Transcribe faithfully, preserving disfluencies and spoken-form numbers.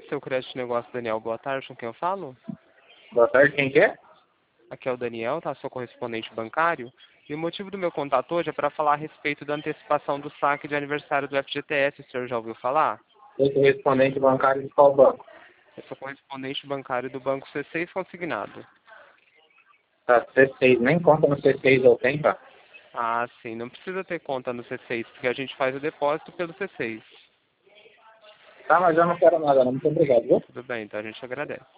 seu crédito de negócio, Daniel. Boa tarde, com quem eu falo? Boa tarde, quem que é? Aqui é o Daniel, tá? Sou correspondente bancário. E o motivo do meu contato hoje é para falar a respeito da antecipação do saque de aniversário do F G T S. O senhor já ouviu falar? Eu sou correspondente bancário de qual banco? Eu sou correspondente bancário do Banco C seis Consignado. Tá, C seis, nem conta no C seis eu tenho, tá? Ah, sim. Não precisa ter conta no C seis, porque a gente faz o depósito pelo C seis. Tá, mas eu não quero nada, não. Muito obrigado, viu? Tudo bem, então a gente agradece.